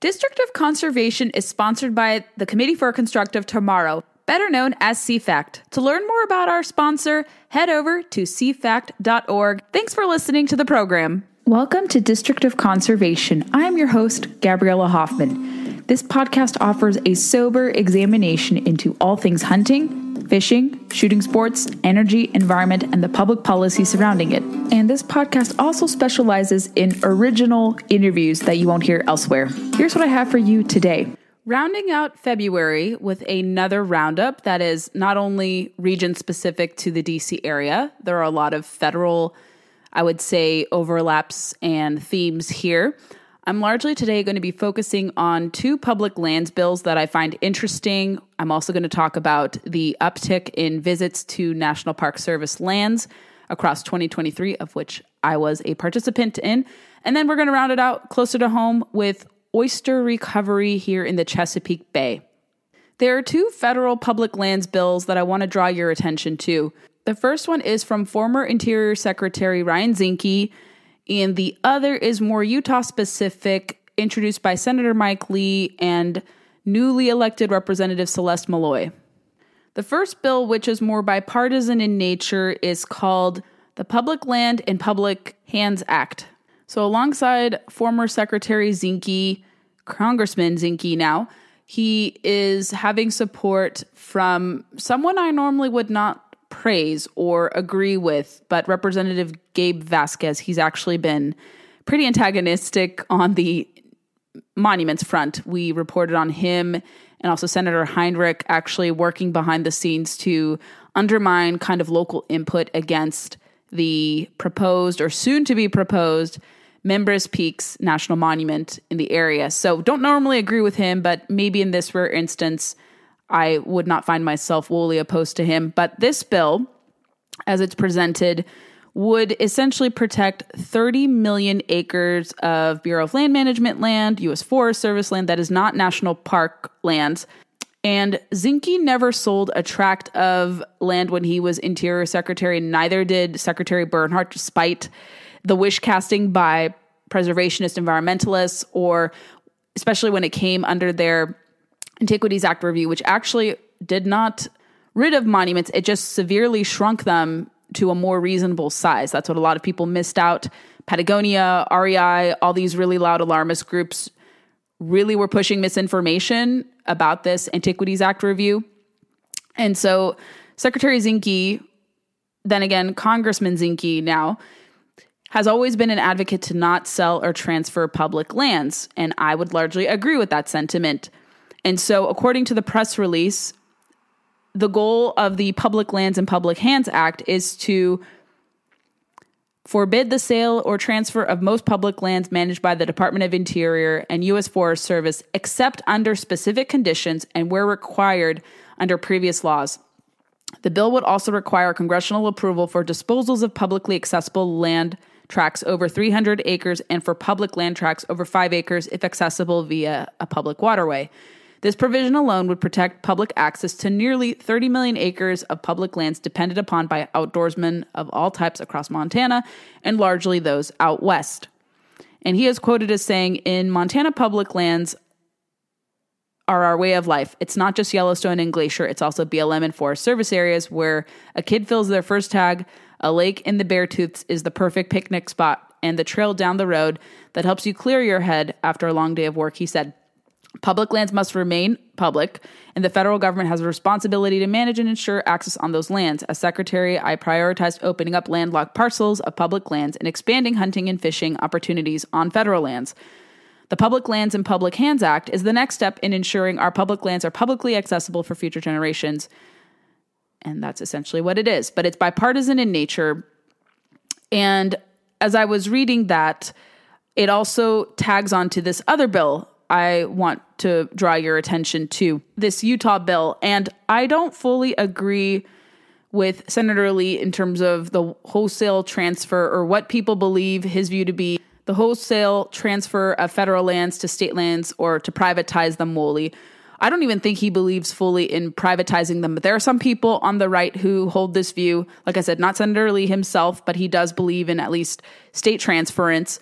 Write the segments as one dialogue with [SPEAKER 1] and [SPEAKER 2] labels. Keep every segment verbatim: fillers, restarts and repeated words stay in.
[SPEAKER 1] District of Conservation is sponsored by the Committee for a Constructive Tomorrow, better known as C FACT. To learn more about our sponsor, head over to c fact dot org. Thanks for listening to the program. Welcome to District of Conservation. I am your host, Gabriella Hoffman. This podcast offers a sober examination into all things hunting, fishing, shooting sports, energy, environment, and the public policy surrounding it. And this podcast also specializes in original interviews that you won't hear elsewhere. Here's what I have for you today. Rounding out February with another roundup that is not only region specific to the D C area, there are a lot of federal, I would say, overlaps and themes here. I'm largely today going to be focusing on two public lands bills that I find interesting. I'm also going to talk about the uptick in visits to National Park Service lands across twenty twenty-three, of which I was a participant in. And then we're going to round it out closer to home with oyster recovery here in the Chesapeake Bay. There are two federal public lands bills that I want to draw your attention to. The first one is from former Interior Secretary Ryan Zinke, and the other is more Utah-specific, introduced by Senator Mike Lee and newly elected Representative Celeste Malloy. The first bill, which is more bipartisan in nature, is called the Public Land and Public Hands Act. So alongside former Secretary Zinke, Congressman Zinke now, he is having support from someone I normally would not praise or agree with, but Representative Gabe Vasquez. He's actually been pretty antagonistic on the monuments front. We reported on him and also Senator Heinrich actually working behind the scenes to undermine kind of local input against the proposed or soon to be proposed Members Peaks National Monument in the area. So don't normally agree with him, but maybe in this rare instance, I would not find myself wholly opposed to him. But this bill, as it's presented, would essentially protect thirty million acres of Bureau of Land Management land, U S Forest Service land that is not national park lands. And Zinke never sold a tract of land when he was Interior Secretary, neither did Secretary Bernhardt, despite the wish casting by preservationist environmentalists, or especially when it came under their Antiquities Act review, which actually did not rid of monuments. It just severely shrunk them to a more reasonable size. That's what a lot of people missed out. Patagonia, R E I, all these really loud alarmist groups really were pushing misinformation about this Antiquities Act review. And so Secretary Zinke, then again, Congressman Zinke now, has always been an advocate to not sell or transfer public lands. And I would largely agree with that sentiment. And so according to the press release, the goal of the Public Lands and Public Hands Act is to forbid the sale or transfer of most public lands managed by the Department of Interior and U S Forest Service, except under specific conditions and where required under previous laws. The bill would also require congressional approval for disposals of publicly accessible land tracts over three hundred acres and for public land tracts over five acres if accessible via a public waterway. This provision alone would protect public access to nearly thirty million acres of public lands depended upon by outdoorsmen of all types across Montana, and largely those out west. And he is quoted as saying, "In Montana, public lands are our way of life. It's not just Yellowstone and Glacier, it's also B L M and Forest Service areas where a kid fills their first tag. A lake in the Beartooths is the perfect picnic spot, and the trail down the road that helps you clear your head after a long day of work," he said. Public lands must remain public, and the federal government has a responsibility to manage and ensure access on those lands. As secretary, I prioritized opening up landlocked parcels of public lands and expanding hunting and fishing opportunities on federal lands. The Public Lands and Public Hands Act is the next step in ensuring our public lands are publicly accessible for future generations. And that's essentially what it is. But it's bipartisan in nature. And as I was reading that, it also tags on to this other bill I want to draw your attention to, this Utah bill. And I don't fully agree with Senator Lee in terms of the wholesale transfer, or what people believe his view to be the wholesale transfer of federal lands to state lands or to privatize them wholly. I don't even think he believes fully in privatizing them, but there are some people on the right who hold this view. Like I said, not Senator Lee himself, but he does believe in at least state transference.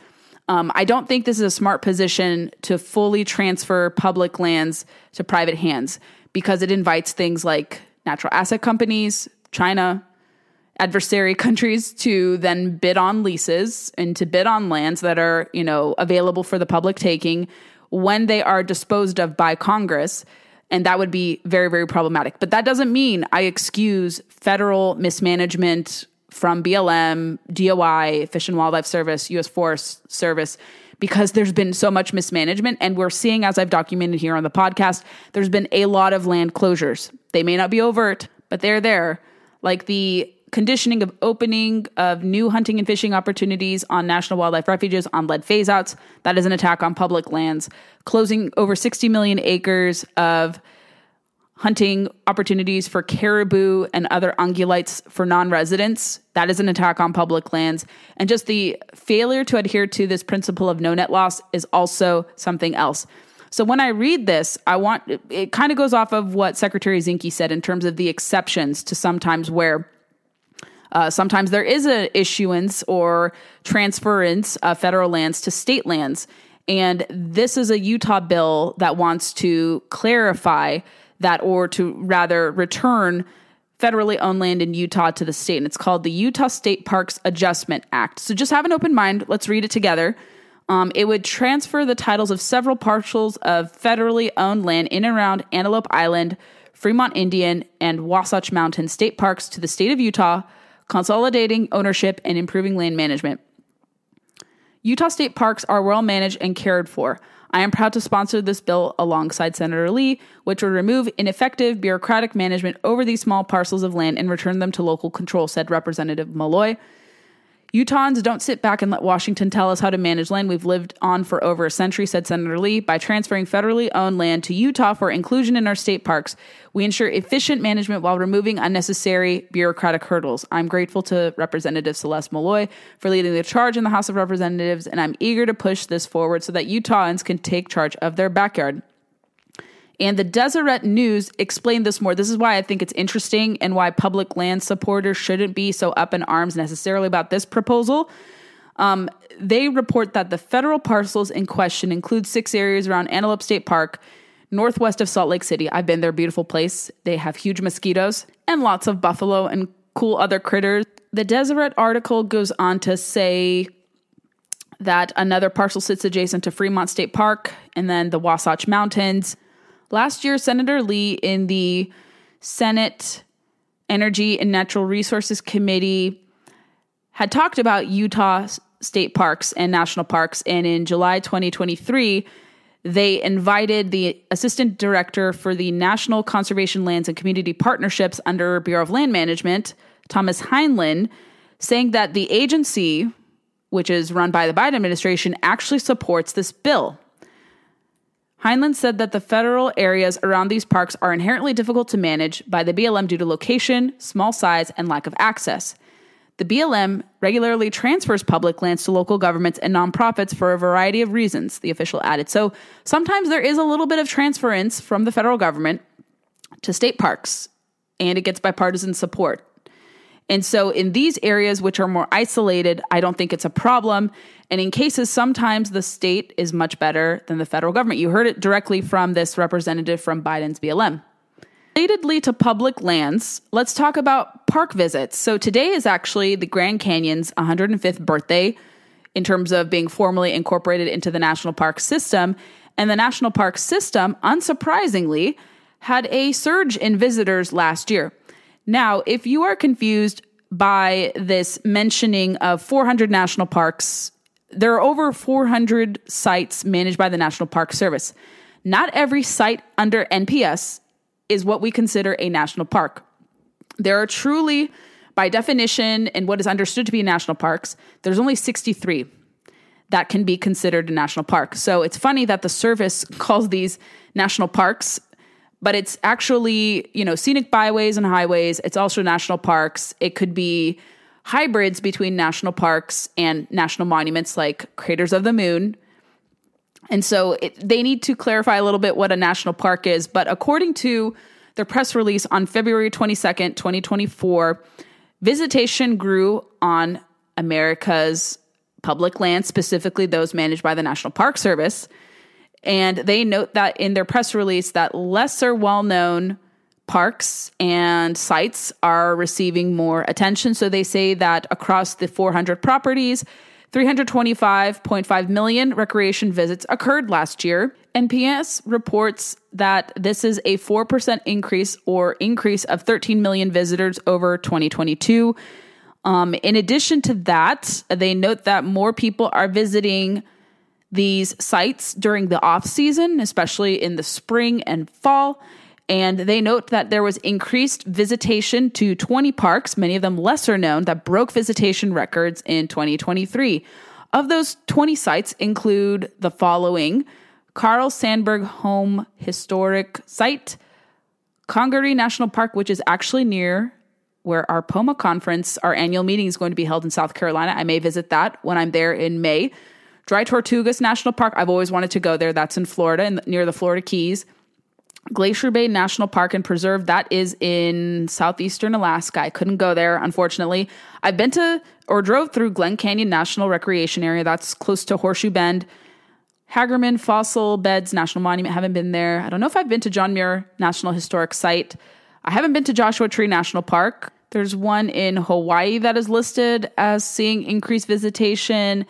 [SPEAKER 1] Um, I don't think this is a smart position to fully transfer public lands to private hands because it invites things like natural asset companies, China, adversary countries to then bid on leases and to bid on lands that are, you know, available for the public taking when they are disposed of by Congress. And that would be very, very problematic. But that doesn't mean I excuse federal mismanagement from B L M, D O I, Fish and Wildlife Service, U S Forest Service, because there's been so much mismanagement. And we're seeing, as I've documented here on the podcast, there's been a lot of land closures. They may not be overt, but they're there. Like the conditioning of opening of new hunting and fishing opportunities on national wildlife refuges on lead phase-outs. That is an attack on public lands. Closing over sixty million acres of hunting opportunities for caribou and other ungulates for non-residents. That is an attack on public lands. And just the failure to adhere to this principle of no net loss is also something else. So when I read this, I want, it kind of goes off of what Secretary Zinke said in terms of the exceptions to sometimes where Uh, sometimes there is an issuance or transference of federal lands to state lands. And this is a Utah bill that wants to clarify that, or to rather return federally owned land in Utah to the state. And it's called the Utah State Parks Adjustment Act. So just have an open mind. Let's read it together. Um, it would transfer the titles of several parcels of federally owned land in and around Antelope Island, Fremont Indian, and Wasatch Mountain state parks to the state of Utah, consolidating ownership and improving land management. Utah state parks are well managed and cared for. I am proud to sponsor this bill alongside Senator Lee, which would remove ineffective bureaucratic management over these small parcels of land and return them to local control, said Representative Malloy. Utahns don't sit back and let Washington tell us how to manage land we've lived on for over a century, said Senator Lee. By transferring federally owned land to Utah for inclusion in our state parks, we ensure efficient management while removing unnecessary bureaucratic hurdles. I'm grateful to Representative Celeste Malloy for leading the charge in the House of Representatives, and I'm eager to push this forward so that Utahns can take charge of their backyard. And the Deseret News explained this more. This is why I think it's interesting and why public land supporters shouldn't be so up in arms necessarily about this proposal. Um, they report that the federal parcels in question include six areas around Antelope State Park, northwest of Salt Lake City. I've been there, beautiful place. They have huge mosquitoes and lots of buffalo and cool other critters. The Deseret article goes on to say that another parcel sits adjacent to Fremont State Park and then the Wasatch Mountains. Last year, Senator Lee in the Senate Energy and Natural Resources Committee had talked about Utah state parks and national parks. And in July twenty twenty-three, they invited the assistant director for the National Conservation Lands and Community Partnerships under Bureau of Land Management, Thomas Heinlein, saying that the agency, which is run by the Biden administration, actually supports this bill. Heinlein said that the federal areas around these parks are inherently difficult to manage by the B L M due to location, small size, and lack of access. The B L M regularly transfers public lands to local governments and nonprofits for a variety of reasons, the official added. So sometimes there is a little bit of transference from the federal government to state parks, and it gets bipartisan support. And so in these areas, which are more isolated, I don't think it's a problem. And in cases, sometimes the state is much better than the federal government. You heard it directly from this representative from Biden's B L M. Relatedly to public lands, let's talk about park visits. So today is actually the Grand Canyon's one hundred fifth birthday in terms of being formally incorporated into the national park system. And the national park system, unsurprisingly, had a surge in visitors last year. Now, if you are confused by this mentioning of four hundred national parks, there are over four hundred sites managed by the National Park Service. Not every site under N P S is what we consider a national park. There are truly, by definition, and what is understood to be national parks, there's only sixty-three that can be considered a national park. So it's funny that the service calls these national parks, but it's actually, you know, scenic byways and highways. It's also national parks. It could be hybrids between national parks and national monuments like Craters of the Moon. And so it, they need to clarify a little bit what a national park is. But according to their press release on February twenty-second, twenty twenty-four, visitation grew on America's public lands, specifically those managed by the National Park Service. And they note that in their press release that lesser well-known parks and sites are receiving more attention. So they say that across the four hundred properties, three hundred twenty-five point five million recreation visits occurred last year. N P S reports that this is a four percent increase or increase of thirteen million visitors over twenty twenty-two. Um, in addition to that, they note that more people are visiting these sites during the off season, especially in the spring and fall. And they note that there was increased visitation to twenty parks, many of them lesser known, that broke visitation records in twenty twenty-three. Of those twenty sites include the following: Carl Sandburg Home Historic Site, Congaree National Park, which is actually near where our P O M A conference, our annual meeting, is going to be held in South Carolina. I may visit that when I'm there in May. Dry Tortugas National Park, I've always wanted to go there. That's in Florida, in, near the Florida Keys. Glacier Bay National Park and Preserve, that is in southeastern Alaska. I couldn't go there, unfortunately. I've been to or drove through Glen Canyon National Recreation Area. That's close to Horseshoe Bend. Hagerman Fossil Beds National Monument, haven't been there. I don't know if I've been to John Muir National Historic Site. I haven't been to Joshua Tree National Park. There's one in Hawaii that is listed as seeing increased visitation.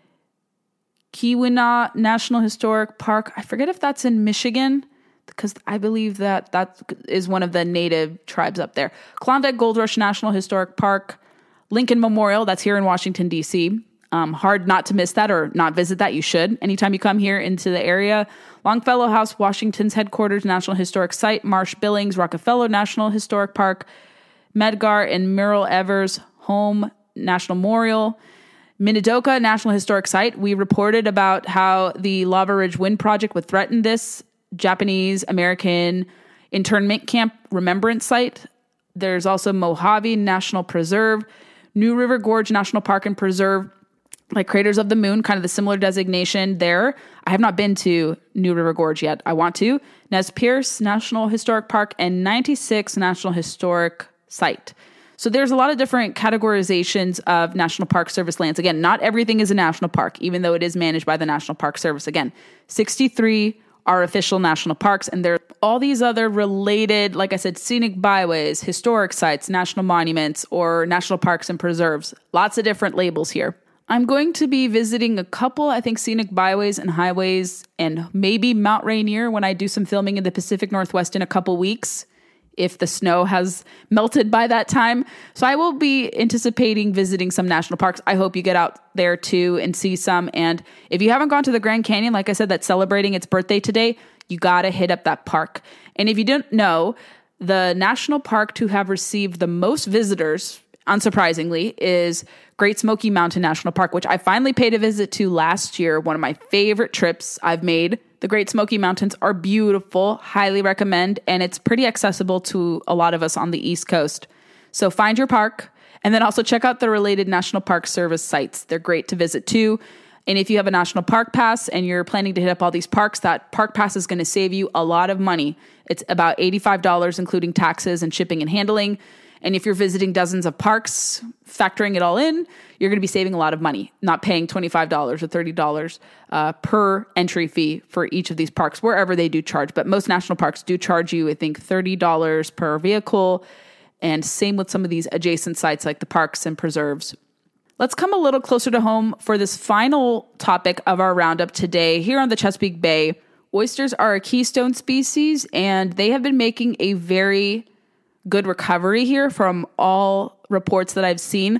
[SPEAKER 1] Keweenaw National Historic Park. I forget if that's in Michigan, because I believe that that is one of the native tribes up there. Klondike Gold Rush National Historic Park. Lincoln Memorial, that's here in Washington, D C Um, hard not to miss that or not visit that. You should anytime you come here into the area. Longfellow House, Washington's headquarters, National Historic Site. Marsh Billings, Rockefeller National Historic Park. Medgar and Merle Evers Home National Memorial. Minidoka National Historic Site. We reported about how the Lava Ridge Wind Project would threaten this Japanese American internment camp remembrance site. There's also Mojave National Preserve, New River Gorge National Park and Preserve, like Craters of the Moon, kind of the similar designation there. I have not been to New River Gorge yet. I want to. Nez Perce National Historic Park and ninety-six National Historic Site. So there's a lot of different categorizations of National Park Service lands. Again, not everything is a national park, even though it is managed by the National Park Service. Again, sixty-three are official national parks, and there are all these other related, like I said, scenic byways, historic sites, national monuments, or national parks and preserves. Lots of different labels here. I'm going to be visiting a couple, I think, scenic byways and highways, and maybe Mount Rainier when I do some filming in the Pacific Northwest in a couple weeks, if the snow has melted by that time. So I will be anticipating visiting some national parks. I hope you get out there too and see some. And if you haven't gone to the Grand Canyon, like I said, that's celebrating its birthday today, you got to hit up that park. And if you didn't know, the national park to have received the most visitors, unsurprisingly, is Great Smoky Mountain National Park, which I finally paid a visit to last year. One of my favorite trips I've made. The Great Smoky Mountains are beautiful, highly recommend, and it's pretty accessible to a lot of us on the East Coast. So find your park, and then also check out the related National Park Service sites. They're great to visit too. And if you have a National Park Pass and you're planning to hit up all these parks, that Park Pass is going to save you a lot of money. It's about eighty-five dollars, including taxes and shipping and handling. And if you're visiting dozens of parks, factoring it all in, you're going to be saving a lot of money, not paying twenty-five dollars or thirty dollars uh, per entry fee for each of these parks, wherever they do charge. But most national parks do charge you, I think, thirty dollars per vehicle. And same with some of these adjacent sites like the parks and preserves. Let's come a little closer to home for this final topic of our roundup today. Here on the Chesapeake Bay, oysters are a keystone species, and they have been making a very good recovery here from all reports that I've seen.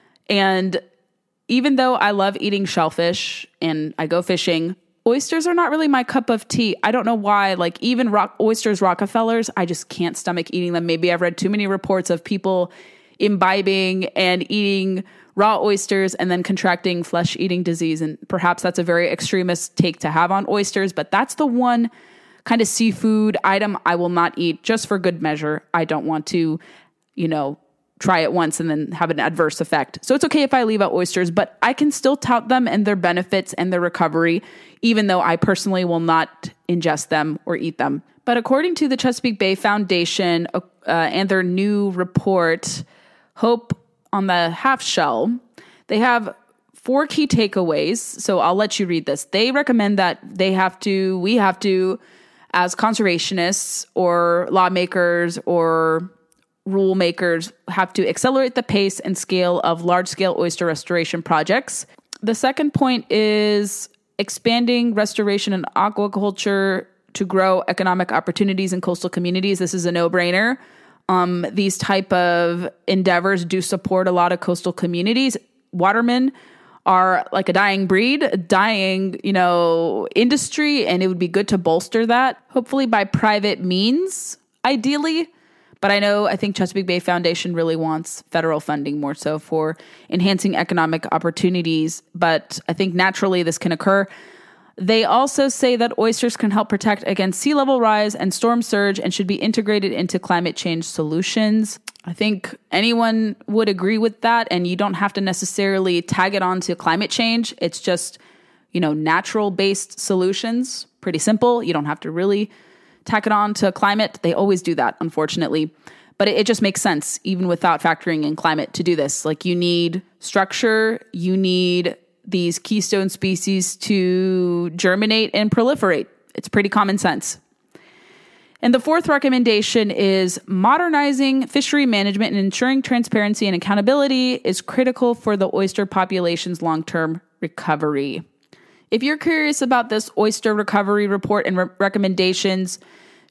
[SPEAKER 1] And even though I love eating shellfish and I go fishing, oysters are not really my cup of tea. I don't know why. Like even rock, oysters, Rockefellers, I just can't stomach eating them. Maybe I've read too many reports of people imbibing and eating raw oysters and then contracting flesh-eating disease. And perhaps that's a very extremist take to have on oysters, but that's the one kind of seafood item I will not eat just for good measure. I don't want to, you know, try it once and then have an adverse effect. So it's okay if I leave out oysters, but I can still tout them and their benefits and their recovery, even though I personally will not ingest them or eat them. But according to the Chesapeake Bay Foundation uh, and their new report, Hope on the Half Shell, they have four key takeaways. So I'll let you read this. They recommend that they have to, we have to, as conservationists or lawmakers or rule makers, have to accelerate the pace and scale of large-scale oyster restoration projects. The second point is expanding restoration and aquaculture to grow economic opportunities in coastal communities. This is a no-brainer. Um, these type of endeavors do support a lot of coastal communities. Watermen are like a dying breed, a dying, you know, industry, and it would be good to bolster that, hopefully by private means, ideally. But I know, I think Chesapeake Bay Foundation really wants federal funding more so for enhancing economic opportunities. But I think naturally this can occur. They also say that oysters can help protect against sea level rise and storm surge and should be integrated into climate change solutions. I think anyone would agree with that, and you don't have to necessarily tag it on to climate change. It's just, you know, natural-based solutions. Pretty simple. You don't have to really tack it on to climate. They always do that, unfortunately. But it, it just makes sense, even without factoring in climate, to do this. Like, you need structure, you need these keystone species to germinate and proliferate. It's pretty common sense. And the fourth recommendation is modernizing fishery management and ensuring transparency and accountability is critical for the oyster population's long-term recovery. If you're curious about this oyster recovery report and re- recommendations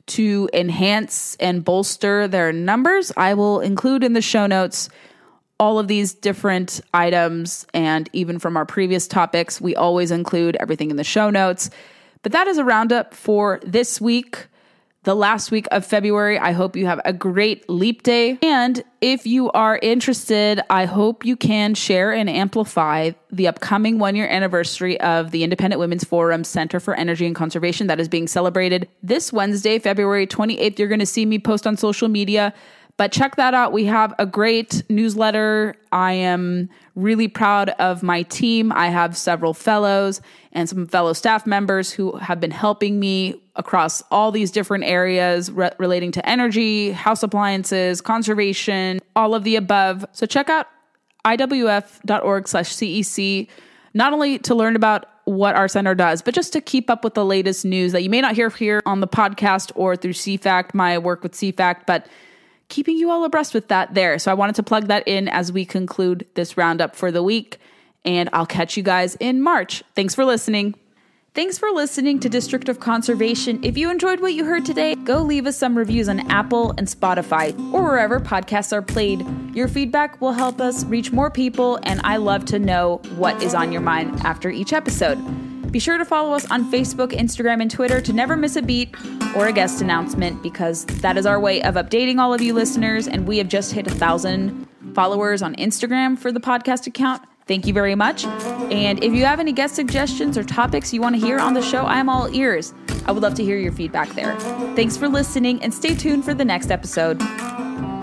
[SPEAKER 1] to enhance and bolster their numbers, I will include in the show notes all of these different items. And even from our previous topics, we always include everything in the show notes. But that is a roundup for this week, the last week of February. I hope you have a great Leap Day. And if you are interested, I hope you can share and amplify the upcoming one-year anniversary of the Independent Women's Forum Center for Energy and Conservation that is being celebrated this Wednesday, February twenty-eighth. You're going to see me post on social media, but check that out. We have a great newsletter. I am really proud of my team. I have several fellows and some fellow staff members who have been helping me across all these different areas re- relating to energy, house appliances, conservation, all of the above. So check out I W F dot org slash C E C, not only to learn about what our center does, but just to keep up with the latest news that you may not hear here on the podcast or through C FACT, my work with C FACT, but keeping you all abreast with that there. So I wanted to plug that in as we conclude this roundup for the week, and I'll catch you guys in March. Thanks for listening. Thanks for listening to District of Conservation. If you enjoyed what you heard today, go leave us some reviews on Apple and Spotify or wherever podcasts are played. Your feedback will help us reach more people, and I love to know what is on your mind after each episode. Be sure to follow us on Facebook, Instagram, and Twitter to never miss a beat or a guest announcement, because that is our way of updating all of you listeners, and we have just hit a thousand followers on Instagram for the podcast account. Thank you very much. And if you have any guest suggestions or topics you want to hear on the show, I am all ears. I would love to hear your feedback there. Thanks for listening, and stay tuned for the next episode.